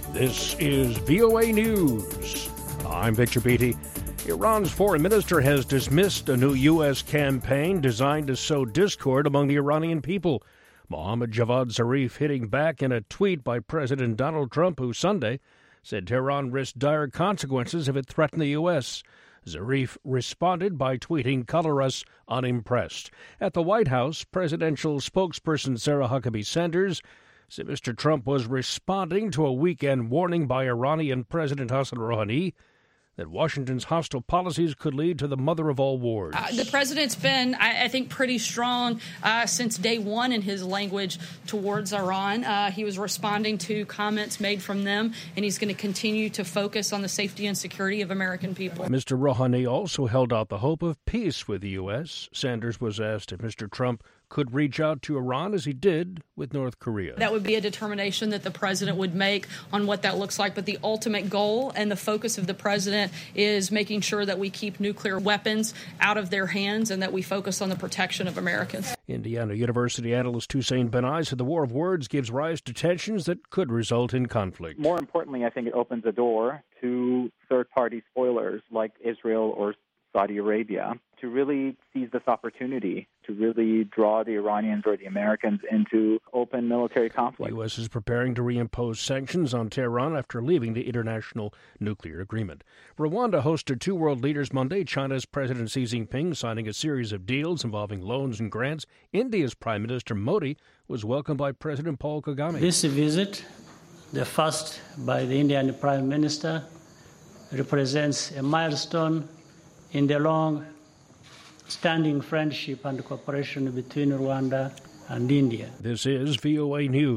This is VOA News. I'm Victor Beatty. Iran's foreign minister has dismissed a new U.S. campaign designed to sow discord among the Iranian people. Mohammad Javad Zarif hitting back in a tweet by President Donald Trump, who Sunday said Tehran risked dire consequences if it threatened the U.S. Zarif responded by tweeting, "Color us unimpressed." At the White House, presidential spokesperson Sarah Huckabee Sanders said Mr. Trump was responding to a weekend warning by Iranian President Hassan Rouhani that Washington's hostile policies could lead to the mother of all wars. The president's been, I think, pretty strong since day one in his language towards Iran. He was responding to comments made from them, and he's going to continue to focus on the safety and security of American people. Mr. Rouhani also held out the hope of peace with the U.S. Sanders was asked if Mr. Trump could reach out to Iran as he did with North Korea. That would be a determination that the president would make on what that looks like. But the ultimate goal and the focus of the president is making sure that we keep nuclear weapons out of their hands and that we focus on the protection of Americans. Indiana University analyst Hussein Benai said the war of words gives rise to tensions that could result in conflict. More importantly, I think it opens a door to third-party spoilers like Israel or Saudi Arabia to really seize this opportunity to really draw the Iranians or the Americans into open military conflict. The U.S. is preparing to reimpose sanctions on Tehran after leaving the International Nuclear Agreement. Rwanda hosted two world leaders Monday, China's President Xi Jinping signing a series of deals involving loans and grants. India's Prime Minister Modi was welcomed by President Paul Kagame. This visit, the first by the Indian Prime Minister, represents a milestone in the long-standing friendship and cooperation between Rwanda and India. This is VOA News.